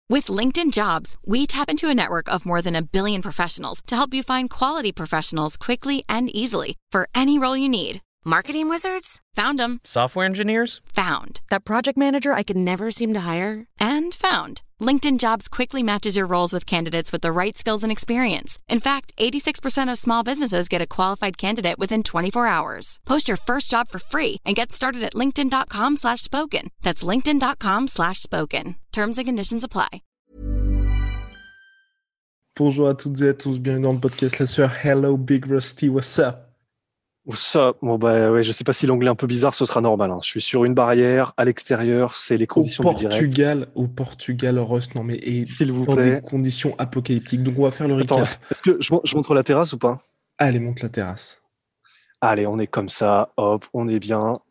With LinkedIn Jobs, we tap into a network of more than 1 billion professionals to help you find quality professionals quickly and easily for any role you need. Marketing wizards? Found them. Software engineers? Found. That project manager I could never seem to hire? And found. LinkedIn Jobs quickly matches your roles with candidates with the right skills and experience. In fact, 86% of small businesses get a qualified candidate within 24 hours. Post your first job for free and get started at linkedin.com/spoken. That's linkedin.com/spoken. Terms and conditions apply. Bonjour à toutes et à tous, bienvenue dans le podcast La Sueur. Hello Big Rusty, what's up? Ça, ouais, je sais pas si l'anglais est un peu bizarre, ce sera normal. Je suis sur une barrière, à l'extérieur, c'est les conditions du direct. Au Portugal, Rust, non mais s'il vous dans plaît. Des conditions apocalyptiques. Donc on va faire le recap. Attends, est-ce que je montre la terrasse ou pas? Allez, monte la terrasse. Allez, on est comme ça, hop, on est bien.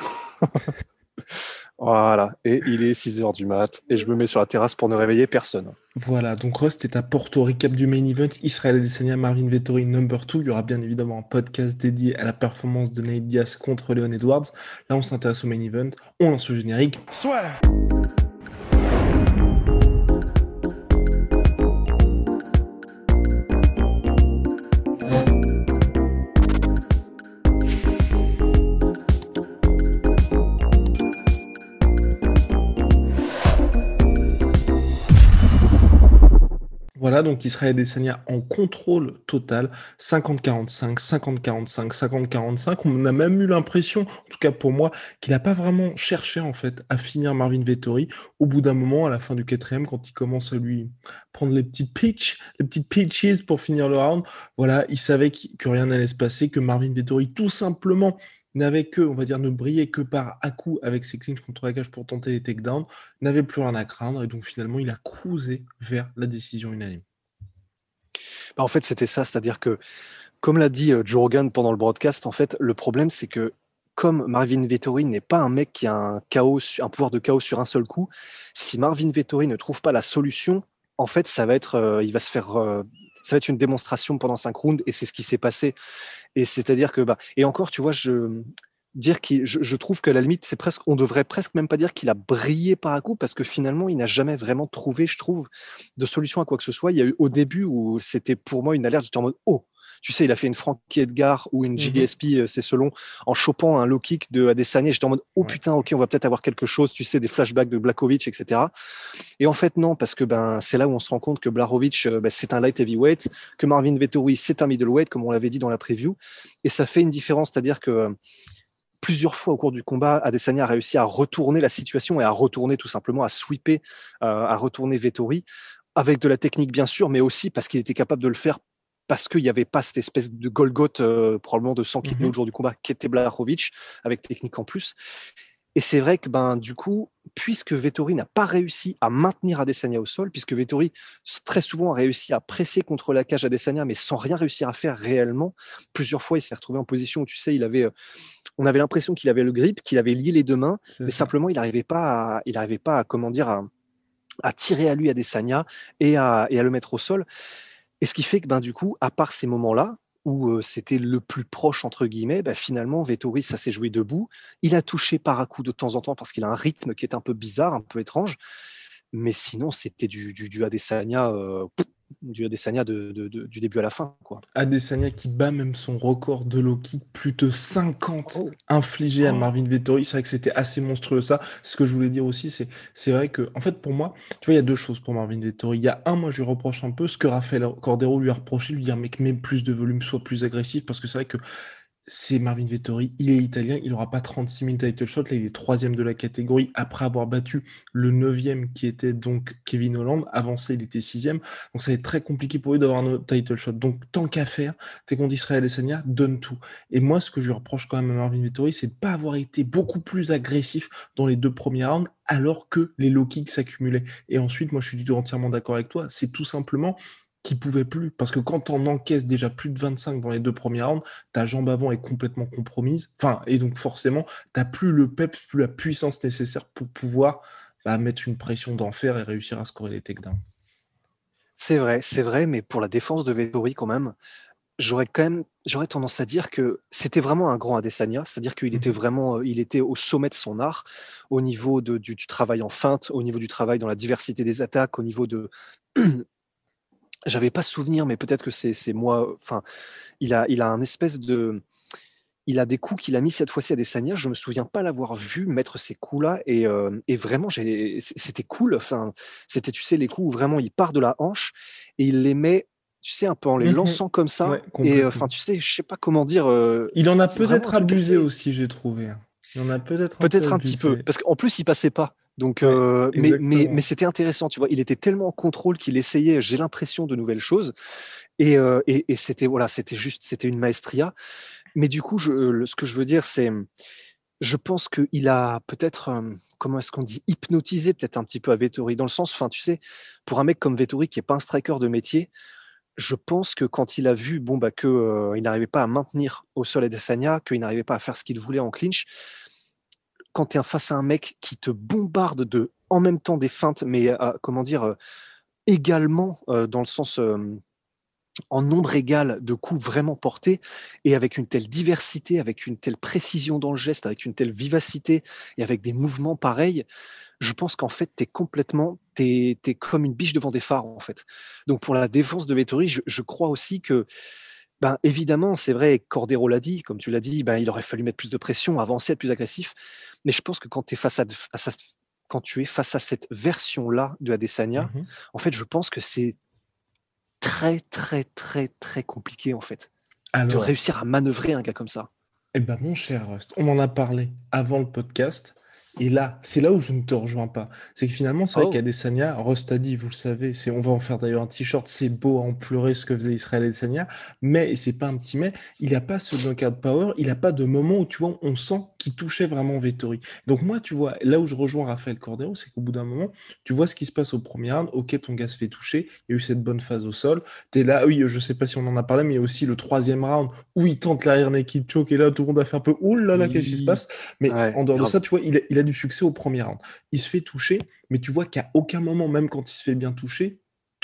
Voilà, et il est 6h du mat, et je me mets sur la terrasse pour ne réveiller personne. Voilà, donc Rust est à Porto, recap du main event, Israel Adesanya, Marvin Vettori, number 2. Il y aura bien évidemment un podcast dédié à la performance de Nate Diaz contre Leon Edwards. Là, on s'intéresse au main event, on lance le générique. Soit. Voilà, donc Israel Adesanya en contrôle total, 50-45, 50-45, 50-45. On a même eu l'impression, en tout cas pour moi, qu'il n'a pas vraiment cherché en fait à finir Marvin Vettori. Au bout d'un moment, à la fin du 4e, quand il commence à lui prendre les petites pitches pour finir le round, voilà, il savait que rien n'allait se passer, que Marvin Vettori tout simplement n'avait que, on va dire, ne brillait que par à-coup avec ses clinches contre la cage pour tenter les takedowns, n'avait plus rien à craindre, et donc finalement, il a cruisé vers la décision unanime. En fait, c'était ça, c'est-à-dire que, comme l'a dit Joe Rogan pendant le broadcast, en fait, le problème, c'est que comme Marvin Vettori n'est pas un mec qui a un pouvoir de chaos sur un seul coup, si Marvin Vettori ne trouve pas la solution, en fait, ça va être une démonstration pendant 5 rounds, et c'est ce qui s'est passé. Et c'est-à-dire que, et encore, tu vois, je trouve qu'à la limite, on devrait presque même pas dire qu'il a brillé par à coup, parce que finalement, il n'a jamais vraiment trouvé, je trouve, de solution à quoi que ce soit. Il y a eu au début où c'était pour moi une alerte, j'étais en mode, oh, tu sais, il a fait une Frankie Edgar ou une GSP, c'est selon, en chopant un low kick de Adesanya. J'étais en mode, oh putain, ok, on va peut-être avoir quelque chose, tu sais, des flashbacks de Blachowicz, etc. Et en fait, non, parce que c'est là où on se rend compte que Blachowicz, c'est un light heavyweight, que Marvin Vettori, c'est un middleweight, comme on l'avait dit dans la preview. Et ça fait une différence, c'est-à-dire que plusieurs fois au cours du combat, Adesanya a réussi à retourner la situation et à retourner tout simplement, à sweeper, à retourner Vettori, avec de la technique bien sûr, mais aussi parce qu'il était capable de le faire parce qu'il n'y avait pas cette espèce de Golgoth probablement de 100 kilos le jour du combat qu'était Blachowicz, avec technique en plus. Et c'est vrai que du coup, puisque Vettori n'a pas réussi à maintenir Adesanya au sol, puisque Vettori très souvent a réussi à presser contre la cage Adesanya, mais sans rien réussir à faire réellement, plusieurs fois il s'est retrouvé en position où tu sais, on avait l'impression qu'il avait le grip, qu'il avait lié les deux mains, mais simplement il n'arrivait pas à tirer à lui Adesanya et à le mettre au sol. Et ce qui fait que du coup, à part ces moments-là, où c'était le plus proche, entre guillemets, finalement, Vettori, ça s'est joué debout. Il a touché par à coup de temps en temps parce qu'il a un rythme qui est un peu bizarre, un peu étrange. Mais sinon, c'était du Adesanya, du début à la fin, quoi. Adesanya qui bat même son record de low kick, plus de 50 infligés à Marvin Vettori. C'est vrai que c'était assez monstrueux, ça. Ce que je voulais dire aussi, c'est vrai que, en fait, pour moi, tu vois, il y a deux choses pour Marvin Vettori. Il y a moi, je lui reproche un peu ce que Rafael Cordero lui a reproché, lui dire, mec, mets plus de volume, sois plus agressif, parce que c'est vrai que c'est Marvin Vettori, il est italien, il n'aura pas 36 000 title shots, là il est 3e de la catégorie, après avoir battu le 9e qui était donc Kevin Holland, avant ça il était 6e, donc ça va être très compliqué pour lui d'avoir un autre title shot, donc tant qu'à faire, t'es contre Israel Adesanya, donne tout. Et moi ce que je lui reproche quand même à Marvin Vettori, c'est de pas avoir été beaucoup plus agressif dans les 2 premiers rounds, alors que les low kicks s'accumulaient. Et ensuite, moi je suis du tout entièrement d'accord avec toi, c'est tout simplement qui pouvait plus, parce que quand on encaisse déjà plus de 25 dans les 2 premiers rounds, ta jambe avant est complètement compromise, et donc forcément, t'as plus le peps, plus la puissance nécessaire pour pouvoir mettre une pression d'enfer et réussir à scorer les takedowns. C'est vrai, mais pour la défense de Vettori quand même, j'aurais tendance à dire que c'était vraiment un grand Adesanya, c'est-à-dire qu'il était Mhm. vraiment, il était au sommet de son art, au niveau du travail en feinte, au niveau du travail dans la diversité des attaques, au niveau de, j'avais pas souvenir, mais peut-être que c'est moi, enfin, il a un espèce de, il a des coups qu'il a mis cette fois-ci à Adesanya, je me souviens pas l'avoir vu mettre ces coups-là, et vraiment, c'était cool, enfin, c'était, tu sais, les coups où vraiment il part de la hanche, et il les met, tu sais, un peu en les Mhm. lançant comme Ouais, ça, et enfin, complètement. tu sais, je sais pas comment dire, Il en a vraiment un peut-être truc abusé assez, aussi, j'ai trouvé, hein. Il en a peut-être un peu peut-être un petit peu, abusé. parce qu'en plus, il passait pas. Donc, Ouais, mais exactement. c'était intéressant, tu vois. Il était tellement en contrôle qu'il essayait, j'ai l'impression, de nouvelles choses. Et c'était, voilà, c'était juste, c'était une maestria. Mais du coup, ce que je veux dire, c'est, je pense qu'il a peut-être, comment est-ce qu'on dit, hypnotisé peut-être un petit peu à Vettori, dans le sens, enfin, tu sais, pour un mec comme Vettori qui est pas un striker de métier, je pense que quand il a vu, bon, bah, que il n'arrivait pas à maintenir au sol Adesanya, qu'il n'arrivait pas à faire ce qu'il voulait en clinch, quand tu es face à un mec qui te bombarde en même temps des feintes, mais comment dire, également dans le sens en nombre égal de coups vraiment portés, et avec une telle diversité, avec une telle précision dans le geste, avec une telle vivacité et avec des mouvements pareils, je pense qu'en fait, t'es comme une biche devant des phares, en fait. Donc, pour la défense de Vettori, je crois aussi que, ben, évidemment, c'est vrai, Cordero l'a dit, comme tu l'as dit, ben, il aurait fallu mettre plus de pression, avancer, être plus agressif. Mais je pense que quand tu es face à cette version-là de Adesanya, Mhm. en fait, je pense que c'est très, très, très, très compliqué, en fait, de Alors, réussir à manœuvrer un gars comme ça. eh ben, mon cher Rust, on en a parlé avant le podcast. Et là, c'est là où je ne te rejoins pas. C'est que finalement, c'est vrai Oh, qu'Adesanya, Rust a dit, vous le savez, on va en faire d'ailleurs un t-shirt, c'est beau à en pleurer ce que faisait Israël Adesanya, mais, et c'est pas un petit mais, il n'a pas ce knockout power, il n'a pas de moment où, tu vois, on sent qu'il touchait vraiment Vettori. Donc moi, tu vois, là où je rejoins Rafael Cordero, c'est qu'au bout d'un moment, tu vois ce qui se passe au premier round, ok, ton gars se fait toucher, il y a eu cette bonne phase au sol, t'es là, oui, je sais pas si on en a parlé, mais il y a aussi le troisième round, où il tente l'arrière naked choke et là tout le monde a fait un peu ouh là là qu'est-ce qui se oui, passe, mais ouais, en dehors de grave. ça tu vois il a du succès au premier round, il se fait toucher mais tu vois qu'à aucun moment même quand il se fait bien toucher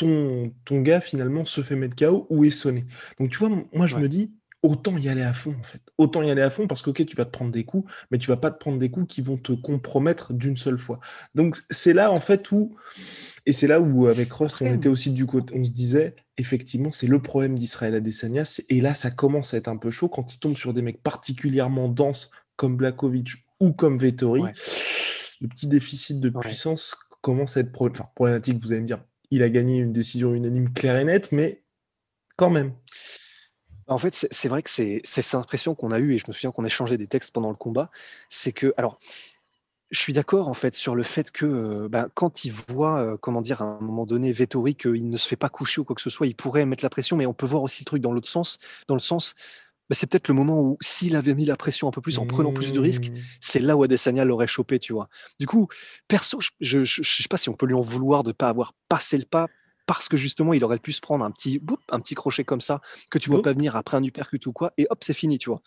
ton gars finalement se fait mettre KO ou est sonné, donc tu vois moi je Ouais. me dis autant y aller à fond en fait, autant y aller à fond parce que ok tu vas te prendre des coups mais tu vas pas te prendre des coups qui vont te compromettre d'une seule fois, donc c'est là en fait où et c'est là où, avec Rust, on Après, était aussi du côté, on se disait, effectivement, c'est le problème d'Israël Adesanya. Et là, ça commence à être un peu chaud quand il tombe sur des mecs particulièrement denses comme Blakovic ou comme Vettori. ouais, Le petit déficit de ouais. puissance commence à être problématique. Vous allez me dire, il a gagné une décision unanime claire et nette, mais quand même. En fait, c'est vrai que c'est cette impression qu'on a eue, et je me souviens qu'on a échangé des textes pendant le combat, c'est que, alors, je suis d'accord en fait sur le fait que ben, quand il voit, comment dire, à un moment donné, Vettori, qu'il ne se fait pas coucher ou quoi que ce soit, il pourrait mettre la pression, mais on peut voir aussi le truc dans l'autre sens, dans le sens, ben, c'est peut-être le moment où s'il avait mis la pression un peu plus en prenant plus de risques, Mmh. c'est là où Adesanya l'aurait chopé, tu vois. Du coup, perso, je sais pas si on peut lui en vouloir de pas avoir passé le pas, parce que justement, il aurait pu se prendre un petit crochet comme ça, que tu vois pas Boop. venir après un uppercut ou quoi, et hop, c'est fini, tu vois.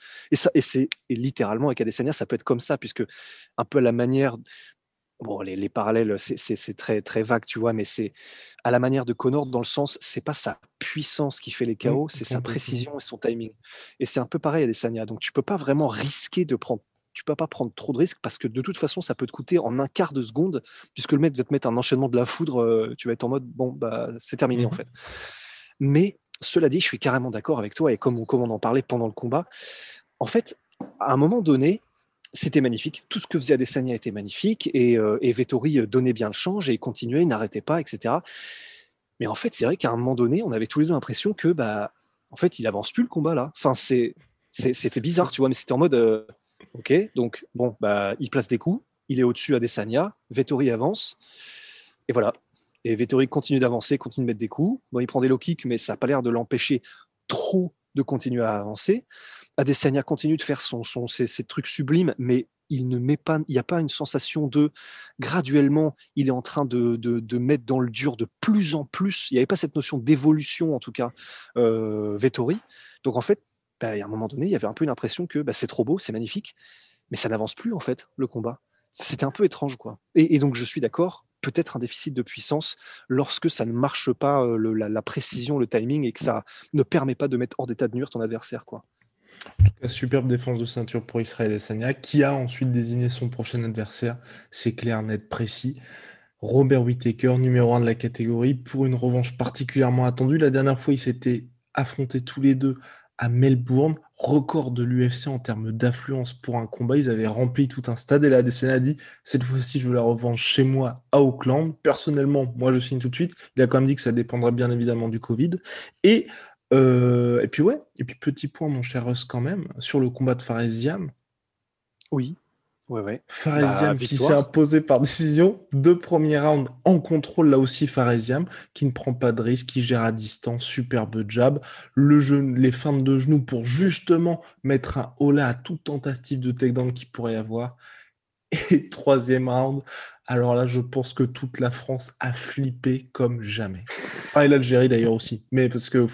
Et littéralement, avec Adesanya, ça peut être comme ça, puisque un peu à la manière, bon, les parallèles, c'est très, très vague, tu vois, mais c'est à la manière de Connor, dans le sens, c'est pas sa puissance qui fait les Mmh, KO, c'est sa complètement. précision et son timing. Et c'est un peu pareil à Adesanya. Donc, tu peux pas vraiment risquer de prendre. Tu peux pas prendre trop de risques parce que de toute façon, ça peut te coûter en un quart de seconde, puisque le mec va te mettre un enchaînement de la foudre, tu vas être en mode, bon, bah, c'est terminé en Mmh. fait. Mais cela dit, je suis carrément d'accord avec toi, et comme on en parlait pendant le combat, en fait, à un moment donné, c'était magnifique. Tout ce que faisait Adesanya était magnifique, et Vettori donnait bien le change et il continuait, il n'arrêtait pas, etc. Mais en fait, c'est vrai qu'à un moment donné, on avait tous les deux l'impression que, bah, en fait, il avance plus le combat là. Enfin, c'était bizarre, tu vois, mais c'était en mode, ok, donc bon, bah, il place des coups, il est au-dessus Adesanya, Vettori avance, et voilà. Et Vettori continue d'avancer, continue de mettre des coups. Bon, il prend des low kicks, mais ça n'a pas l'air de l'empêcher trop de continuer à avancer. Adesanya continue de faire ses trucs sublimes, mais il n'y a pas une sensation de graduellement, il est en train de mettre dans le dur de plus en plus. Il n'y avait pas cette notion d'évolution, en tout cas, Vettori. Donc en fait, bah, à un moment donné, il y avait un peu une impression que bah, c'est trop beau, c'est magnifique, mais ça n'avance plus en fait, le combat. C'était un peu étrange, quoi. Et donc je suis d'accord. peut-être un déficit de puissance lorsque ça ne marche pas, la précision, le timing, et que ça ne permet pas de mettre hors d'état de nuire ton adversaire, quoi. La superbe défense de ceinture pour Israël Adesanya, qui a ensuite désigné son prochain adversaire. C'est clair, net, précis. Robert Whittaker, numéro 1 de la catégorie, pour une revanche particulièrement attendue. La dernière fois, ils s'étaient affrontés tous les deux à Melbourne, record de l'UFC en termes d'affluence pour un combat. Ils avaient rempli tout un stade et là, Adesanya a dit « Cette fois-ci, je veux la revanche chez moi à Auckland. Personnellement, moi, je signe tout de suite. » Il a quand même dit que ça dépendrait bien évidemment du Covid. Et puis petit point, mon cher Russ, quand même, sur le combat de Faresiam. Oui. Ouais. Faresiam qui s'est imposé par décision. 2 premiers rounds en contrôle, là aussi Faresiam, qui ne prend pas de risque, qui gère à distance, superbe jab. Les feintes de genoux pour justement mettre un holà à toute tentative de takedown qu'il pourrait y avoir. Et 3e round, alors là, je pense que toute la France a flippé comme jamais. Ah, et l'Algérie d'ailleurs aussi. Mais parce que,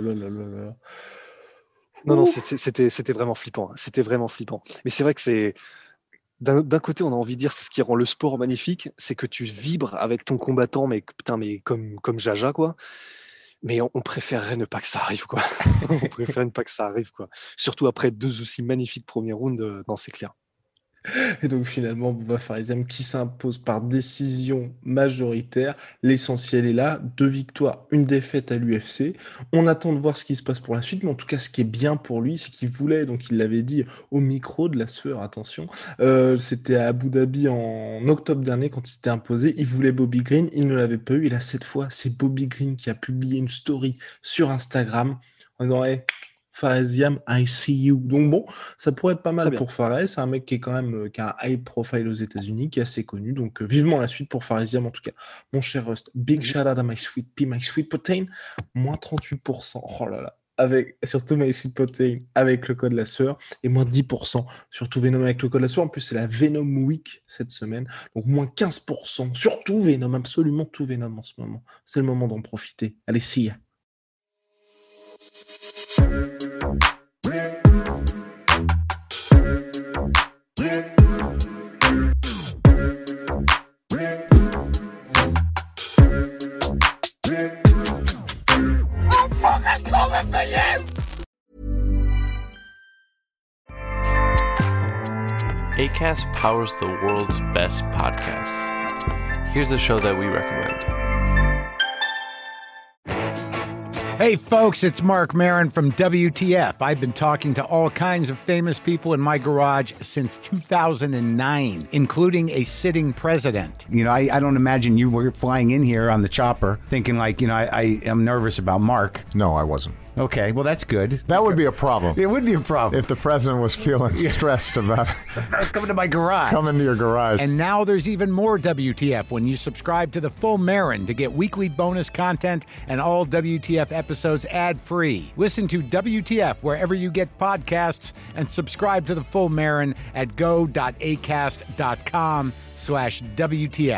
Non, c'était vraiment flippant. C'était vraiment flippant. Mais c'est vrai que c'est... D'un côté, on a envie de dire c'est ce qui rend le sport magnifique, c'est que tu vibres avec ton combattant, mais comme Jaja, quoi. Mais on préférerait ne pas que ça arrive, quoi. On préférerait ne pas que ça arrive, quoi. Surtout après 2 aussi magnifiques premiers rounds, non, c'est clair. Et donc finalement, Bouba Faresiam qui s'impose par décision majoritaire. L'essentiel est là, 2 victoires, 1 défaite à l'UFC. On attend de voir ce qui se passe pour la suite, mais en tout cas, ce qui est bien pour lui, c'est qu'il voulait, donc il l'avait dit au micro de la sueur, attention, c'était à Abu Dhabi en octobre dernier quand il s'était imposé, il voulait Bobby Green, il ne l'avait pas eu, et là cette fois, c'est Bobby Green qui a publié une story sur Instagram en disant hey, Faresiam, I see you. Donc bon, ça pourrait être pas mal pour Fares. C'est un mec qui est quand même qui a un high profile aux États-Unis, qui est assez connu. Donc vivement la suite pour Faresiam en tout cas. Mon cher Rust, big shout out à My Sweet Pea, My Sweet Protein, moins 38%. Oh là là. Surtout My Sweet Protein avec le code la sueur et moins 10% surtout Venom avec le code la sueur. En plus, c'est la Venom Week cette semaine. Donc moins 15%. Surtout Venom, absolument tout Venom en ce moment. C'est le moment d'en profiter. Allez, see ya. Acast powers the world's best podcasts. Here's a show that we recommend. Hey folks, it's Mark Maron from WTF. I've been talking to all kinds of famous people in my garage since 2009, including a sitting president. You know, I don't imagine you were flying in here on the chopper thinking like, you know, I am nervous about Mark. No, I wasn't. Okay, well, that's good. That would be a problem. It would be a problem. If the president was feeling stressed about coming to my garage. Coming to your garage. And now there's even more WTF when you subscribe to the Full Marin to get weekly bonus content and all WTF episodes ad-free. Listen to WTF wherever you get podcasts and subscribe to the Full Marin at go.acast.com/WTF.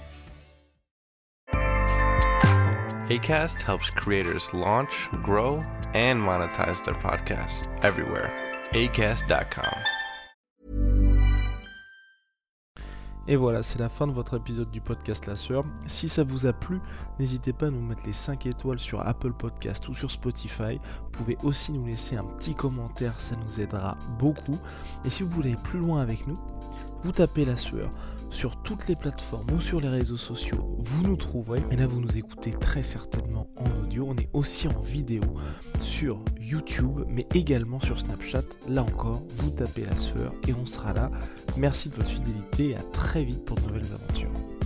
Acast helps creators launch, grow, and monetize their podcasts everywhere. Acast.com. Et voilà, c'est la fin de votre épisode du podcast La Sueur. Si ça vous a plu, n'hésitez pas à nous mettre les 5 étoiles sur Apple Podcast ou sur Spotify. Vous pouvez aussi nous laisser un petit commentaire, ça nous aidera beaucoup. Et si vous voulez aller plus loin avec nous, vous tapez La Sueur sur toutes les plateformes ou sur les réseaux sociaux, vous nous trouverez. Et là, vous nous écoutez très certainement en audio. On est aussi en vidéo sur YouTube, mais également sur Snapchat. Là encore, vous tapez La Sueur et on sera là. Merci de votre fidélité et à très vite pour de nouvelles aventures.